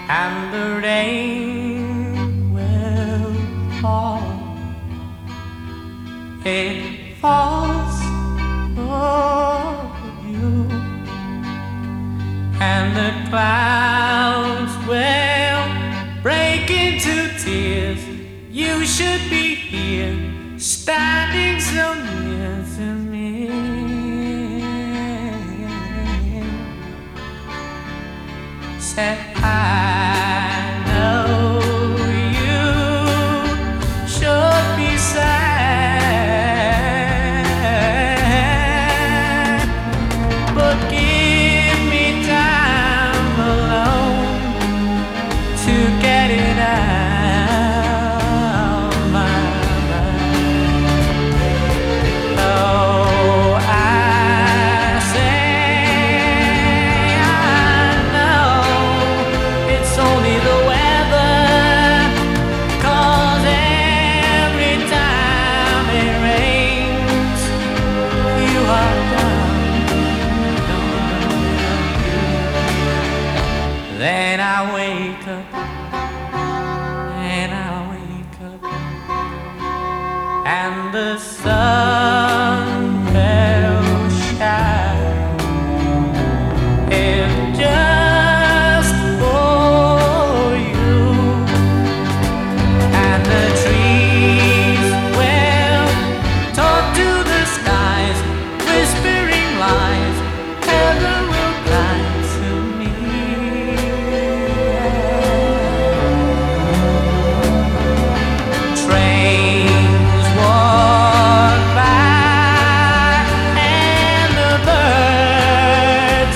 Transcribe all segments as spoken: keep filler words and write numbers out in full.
and the rain will fall. It falls for you, and the clouds will break into tears. You should be here, standing so near to me. Said I know you should be sad, but give me time alone to get it out my mind. Oh, I say I know it's only the weather, 'cause every time it rains, you are gone. Then I wake up, and I wake up, and the sun will shine. If just for you, and the trees will talk to the skies, whispering lies. Heaven will cry to me. Trains walk by and the birds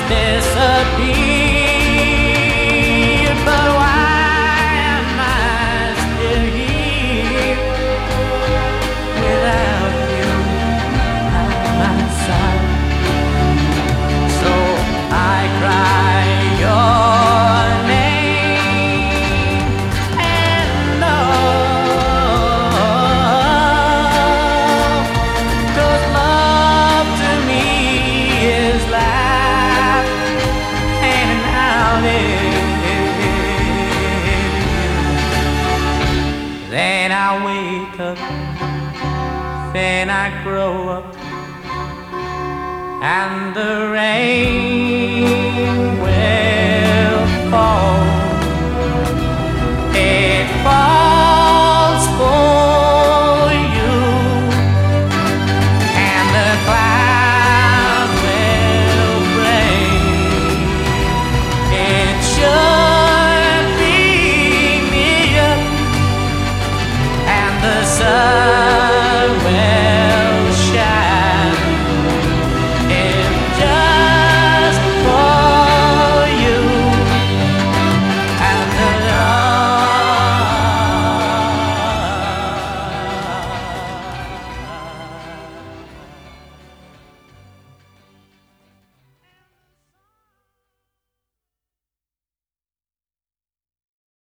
disappear, but why am I still here without you at my side? So I cry your name and love, 'cause love to me is life, and I'll live you. Then I wake up, then I grow up, and the rain